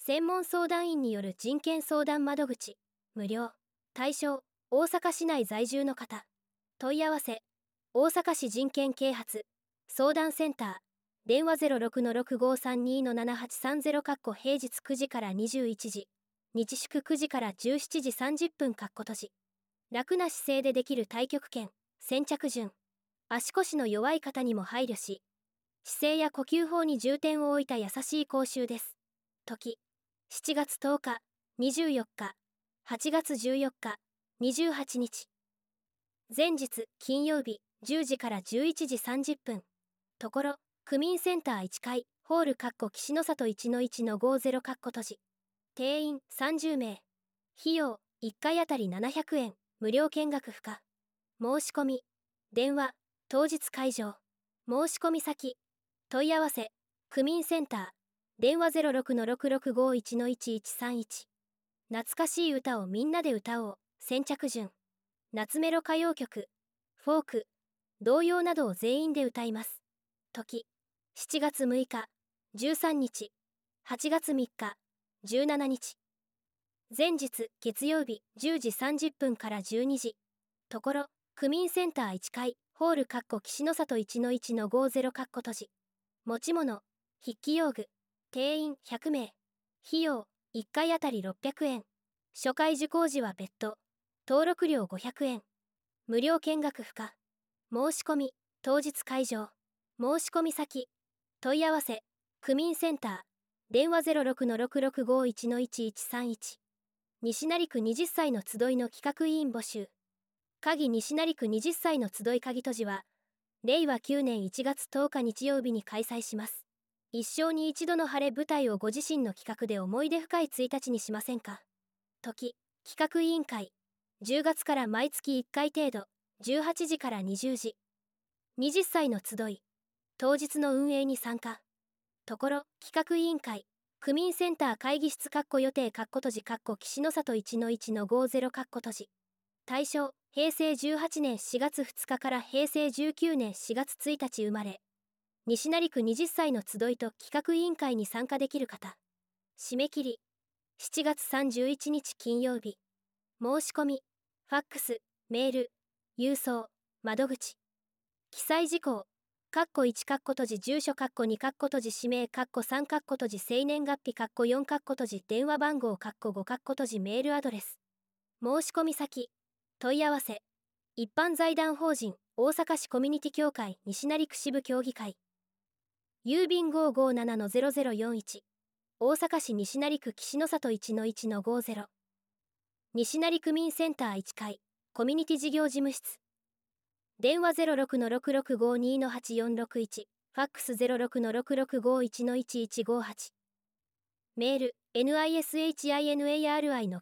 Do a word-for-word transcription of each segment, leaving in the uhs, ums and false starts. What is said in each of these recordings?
専門相談員による人権相談窓口、無料。対象、大阪市内在住の方。問い合わせ、大阪市人権啓発相談センター、電話 ゼロろくのろくごさんにのななはちさんゼロ 平日くじからにじゅういちじ、日祝くじからじゅうしちじさんじゅっぷん閉じ。楽な姿勢でできる太極拳、先着順。足腰の弱い方にも配慮し、姿勢や呼吸法に重点を置いた優しい講習です。時、しちがつとおか、にじゅうよっか、はちがつじゅうよっか、にじゅうはちにち。前日、金曜日、じゅうじからじゅういちじさんじゅっぷん。ところ、区民センターいっかい、ホール岸の里 いちのいちのごゼロ 閉じ。定員さんじゅうめい。費用、いっかいあたりななひゃくえん、無料見学不可。申し込み、電話、当日会場。申し込み先、問い合わせ、区民センター、電話 ゼロろくのろくろくごいちのいちいちさんいち。懐かしい歌をみんなで歌おう、先着順。夏メロ歌謡曲、フォーク、童謡などを全員で歌います。時、しちがつむいか、じゅうさんにち、はちがつみっか、じゅうしちにち。前日、月曜日、じゅうじさんじゅっぷんからじゅうにじ。ところ、区民センターいっかい、ホール岸の里 いちのいちのごゼロ 閉じ。持ち物、筆記用具、定員ひゃくめい。費用、いっかいあたりろっぴゃくえん。初回受講時は別途。登録料ごひゃくえん。無料見学不可。申し込み、当日会場。申し込み先、問い合わせ、区民センター、電話 ゼロろくのろくろくごいちのいちいちさんいち。西成区はたちの集いの企画委員募集。鍵西成区はたちの集い鍵閉じは、れいわきゅうねんいちがつとおか日曜日に開催します。一生に一度の晴れ舞台をご自身の企画で思い出深いついたちにしませんか。時、企画委員会、じゅうがつから毎月いっかい程度、じゅうはちじからにじゅうじ。はたちの集い、当日の運営に参加。ところ、企画委員会、区民センター会議室予定閉じ岸の里 いちのいちのごゼロ 閉じ。対象、へいせいじゅうはちねんしがつふつかからへいせいじゅうきゅうねんしがつついたち生まれ。西成区はたちの集いと企画委員会に参加できる方。締め切り、しちがつさんじゅういちにち金曜日。申し込み、ファックス、メール、郵送、窓口。記載事項、括弧いち閉じ住所括弧に閉じ氏名括弧さん閉じ生年月日括弧よん閉じ電話番号括弧ご閉じメールアドレス。申し込み先、問い合わせ、一般財団法人大阪市コミュニティ協会西成区支部協議会。郵便 ごーごーななのゼロゼロよんいち。大阪市西成区岸の里 いちのいちのごゼロ。西成区民センターいっかい、コミュニティ事業事務室。電話 ゼロろくのろくろくごにのはちよんろくいち、ファックス ゼロろくのろくろくごいちのいちいちごはち。メール、nishinari の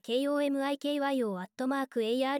komikyo アットマーク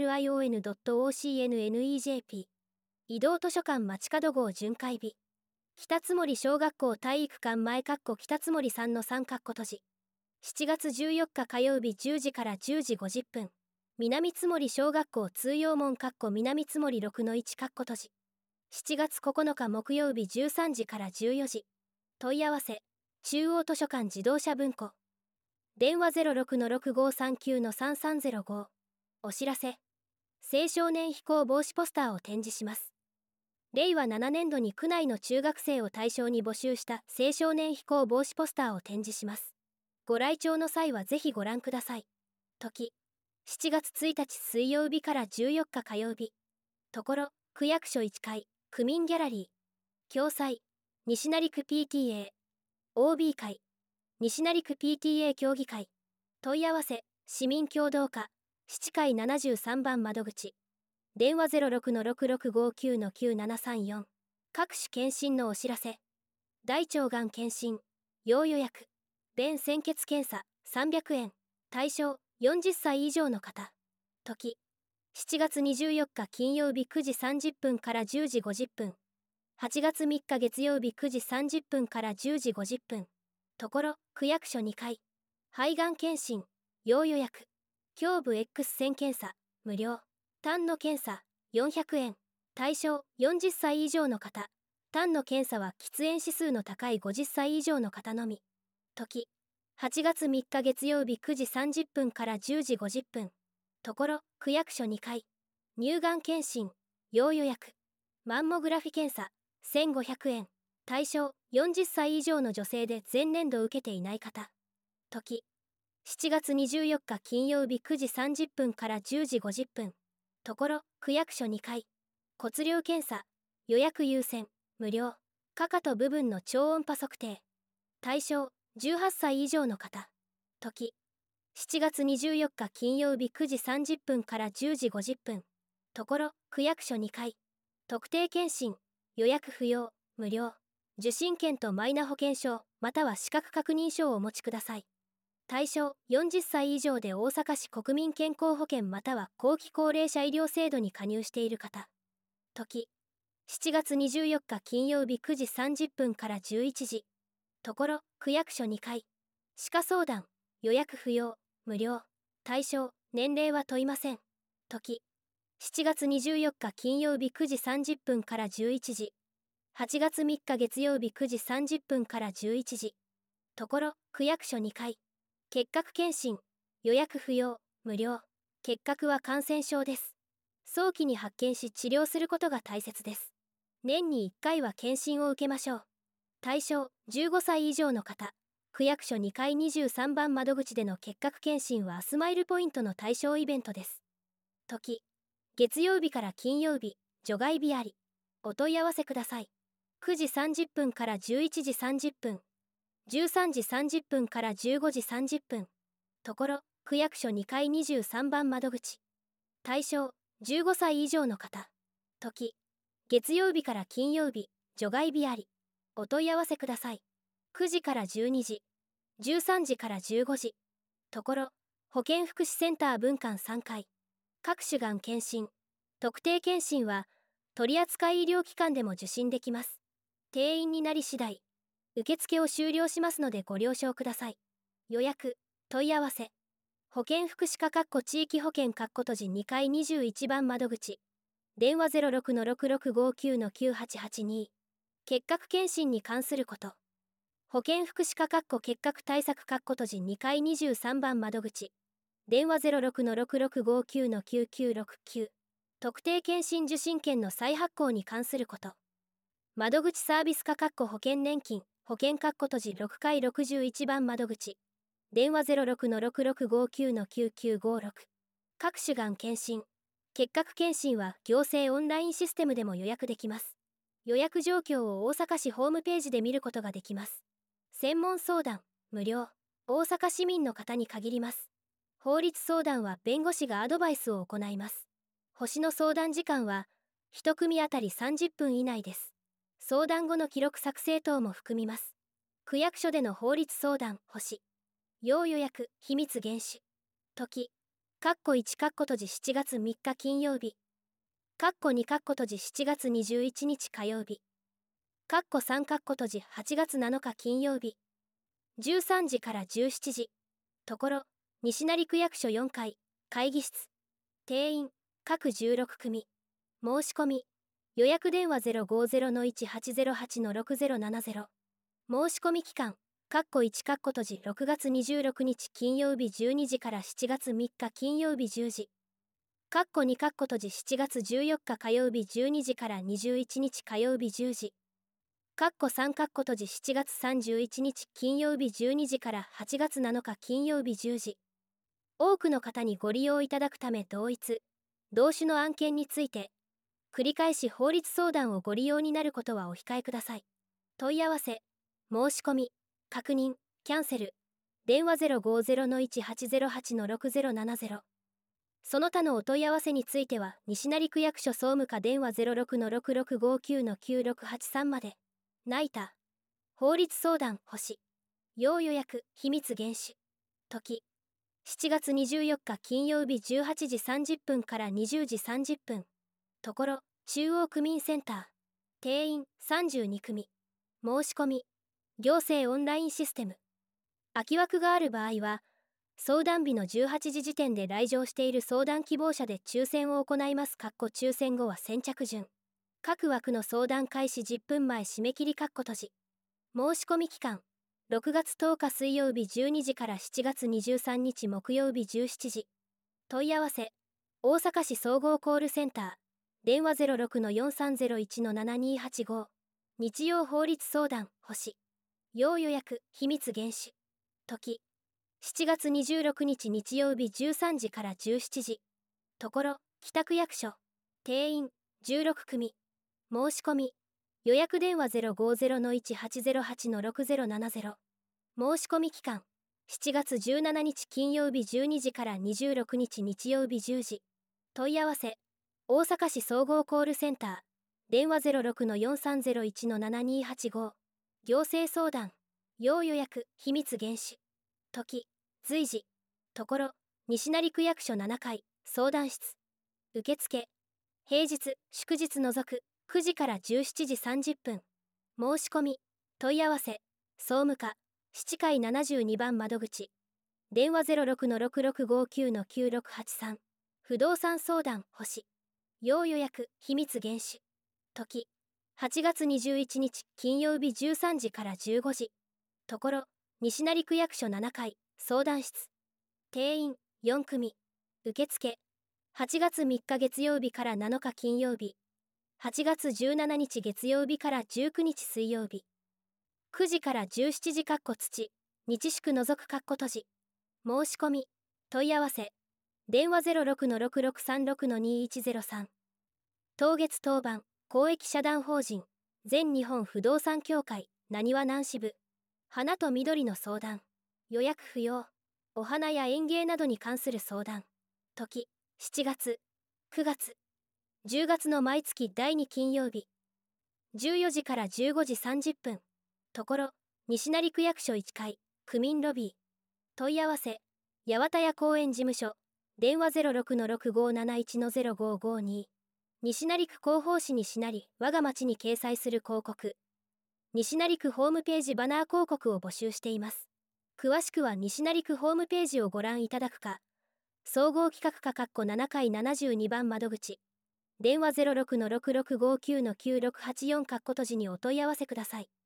arion.ocnnejp。移動図書館街角号巡回日。北津森小学校体育館前北津森さんのさん閉じ。しちがつじゅうよっか火曜日じゅうじからじゅうじごじゅっぷん。南津森小学校通用門南津森ろくのいち閉じ。しちがつここのか木曜日じゅうさんじからじゅうよじ。問い合わせ、中央図書館自動車文庫。電話 ゼロろくのろくごさんきゅうのさんさんゼロご。お知らせ、青少年非行防止ポスターを展示します。れいわななねんどに区内の中学生を対象に募集した青少年非行防止ポスターを展示します。ご来庁の際はぜひご覧ください。時、しちがつついたち水曜日からじゅうよっか火曜日。ところ、区役所いっかい、区民ギャラリー。共催、西成区 ピーティーエー。オービー 会、西成区 ピーティーエー 協議会。問い合わせ、市民協同課、七階ななじゅうさんばん窓口。電話 ゼロろくのろくろくごきゅうのきゅうななさんよん。各種検診のお知らせ。大腸がん検診、要予約。便潜血検査、さんびゃくえん。対象、よんじゅっさい以上の方。時、しちがつにじゅうよっか金曜日くじさんじゅっぷんからじゅうじごじゅっぷん。はちがつみっか月曜日くじさんじゅっぷんからじゅうじごじゅっぷん。ところ、区役所にかい。肺がん検診、要予約。胸部 X 線検査、無料。胆の検査、よんひゃくえん。対象、よんじゅっさい以上の方。胆の検査は喫煙指数の高いごじゅっさい以上の方のみ。時、 はちがつみっか月曜日くじさんじゅっぷんからじゅうじごじゅっぷん。ところ、区役所にかい。乳がん検診、要予約。マンモグラフィ検査、せんごひゃくえん。対象、よんじゅっさい以上の女性で前年度受けていない方。時、しちがつにじゅうよっか金曜日くじさんじゅっぷんからじゅうじごじゅっぷん。ところ、区役所にかい。骨量検査、予約優先、無料。かかと部分の超音波測定。対象、じゅうはっさい以上の方。時、しちがつにじゅうよっか金曜日くじさんじゅっぷんからじゅうじごじゅっぷん。ところ、区役所にかい。特定健診、予約不要、無料。受診券とマイナ保険証または資格確認書をお持ちください。対象、よんじゅっさい以上で大阪市国民健康保険または後期高齢者医療制度に加入している方。時、しちがつにじゅうよっか金曜日くじさんじゅっぷんからじゅういちじ。ところ、区役所にかい。歯科相談、予約不要、無料。対象、年齢は問いません。時、しちがつにじゅうよっか金曜日くじさんじゅっぷんからじゅういちじ。はちがつみっか月曜日くじさんじゅっぷんからじゅういちじ。ところ、区役所にかい。結核検診、予約不要、無料。結核は感染症です。早期に発見し治療することが大切です。年にいっかいは検診を受けましょう。対象、じゅうごさい以上の方。区役所にかいにじゅうさんばん窓口での結核検診はスマイルポイントの対象イベントです。時、月曜日から金曜日、除外日あり。お問い合わせください。くじさんじゅっぷんからじゅういちじさんじゅっぷん。じゅうさんじさんじゅっぷんからじゅうごじさんじゅっぷん。ところ、区役所にかいにじゅうさんばん窓口。対象、じゅうごさい以上の方。時、月曜日から金曜日、除外日あり。お問い合わせください。くじからじゅうにじ、じゅうさんじからじゅうごじ。ところ、保健福祉センター分館さんかい。各種がん検診、特定検診は、取扱医療機関でも受診できます。定員になり次第、受付を終了しますのでご了承ください。予約、問い合わせ。保健福祉課地域保険都路にかいにじゅういちばん窓口。電話 ゼロろくのろくろくごきゅうのきゅうはちはちに。結核検診に関すること。保健福祉課結核対策都路にかいにじゅうさんばん窓口。電話 ゼロろくのろくろくごきゅうのきゅうきゅうろくきゅう。特定健診受診券の再発行に関すること。窓口サービス課保険年金保険都路ろくかいろくじゅういちばん窓口。電話 ゼロろくのろくろくごきゅうのきゅうきゅうごろく。各種がん検診、結核検診は行政オンラインシステムでも予約できます。予約状況を大阪市ホームページで見ることができます。専門相談、無料。大阪市民の方に限ります。法律相談は弁護士がアドバイスを行います。星の相談時間は、いち組あたりさんじゅっぷん以内です。相談後の記録作成等も含みます。区役所での法律相談、星。要予約、秘密厳守。時、かっこいち閉じしちがつみっか金曜日。かっこに閉じしちがつにじゅういちにち火曜日。かっこさん閉じはちがつなのか金曜日。じゅうさんじからじゅうしちじ。ところ、西成区役所よんかい、会議室。定員、各じゅうろく組。申し込み。予約電話 ゼロごゼロのいちはちゼロはちのろくゼロななゼロ。申し込み期間、かっこいち閉じろくがつにじゅうろくにち金曜日じゅうにじからしちがつみっか金曜日じゅうじ。かっこに閉じしちがつじゅうよっか火曜日じゅうにじからにじゅういちにち火曜日じゅうじ。かっこさん閉じしちがつさんじゅういちにち金曜日じゅうにじからはちがつなのか金曜日じゅうじ。多くの方にご利用いただくため同一、同種の案件について、繰り返し法律相談をご利用になることはお控えください。問い合わせ、申し込み、確認、キャンセル。電話 ゼロごゼロのいちはちゼロはちのろくゼロななゼロ。その他のお問い合わせについては、西成区役所総務課電話 ゼロろくのろくろくごきゅうのきゅうろくはちさんまで。ナイター。法律相談、星。要予約、秘密厳守。時。しちがつにじゅうよっか金曜日じゅうはちじさんじゅっぷんからにじゅうじさんじゅっぷん。ところ、中央区民センター。定員さんじゅうに組。申し込み。行政オンラインシステム。空き枠がある場合は、相談日のじゅうはちじ時点で来場している相談希望者で抽選を行います。抽選後は先着順。各枠の相談開始じゅっぷんまえ締め切り閉じ。申し込み期間、 ろくがつとおか水曜日じゅうにじからしちがつにじゅうさんにち木曜日じゅうしちじ。問い合わせ大阪市総合コールセンター電話 ゼロろくのよんさんゼロいちのななにーはちご。日曜法律相談星要予約秘密厳守時しちがつにじゅうろくにち日曜日じゅうさんじからじゅうしちじ。ところ北区役所定員じゅうろくくみ。申し込み予約電話 ゼロごゼロのいちはちゼロはちのろくゼロななゼロ。申し込み期間しちがつじゅうしちにち金曜日じゅうにじからにじゅうろくにち日曜日じゅうじ。問い合わせ大阪市総合コールセンター電話 ゼロろくのよんさんゼロいちのななにーはちご。行政相談要予約秘密厳守時随時。ところ西成区役所ななかい相談室受付平日祝日除くくじからじゅうしちじさんじゅっぷん。申し込み問い合わせ総務課七階ななじゅうにばん窓口電話 ゼロろくのろくろくごきゅうのきゅうろくはちさん。不動産相談星要予約秘密厳守時はちがつにじゅういちにち金曜日じゅうさんじからじゅうごじ。ところ西成区役所ななかい相談室定員よんくみ。受付はちがつみっか月曜日からなのか金曜日はちがつじゅうしちにち月曜日からじゅうくにち水曜日くじからじゅうしちじかっこ土日祝除くかっこ閉じ。申し込み問い合わせ電話 ゼロろくのろくろくさんろくのにーいちゼロさん。当月当番公益社団法人全日本不動産協会なにわ南支部花と緑の相談予約不要お花や園芸などに関する相談時しちがつくがつじゅうがつの毎月だいに金曜日じゅうよじからじゅうごじさんじゅっぷん。ところ西成区役所いっかい区民ロビー問い合わせ八幡屋公園事務所電話 ゼロろくのろくごなないちのゼロごごに。西成区広報誌西成我が町に掲載する広告西成区ホームページバナー広告を募集しています。詳しくは西成区ホームページをご覧いただくか総合企画課かっこななかいななじゅうにばん窓口電話 ゼロろくのろくろくごきゅうのきゅうろくはちよんかっこ閉じにお問い合わせください。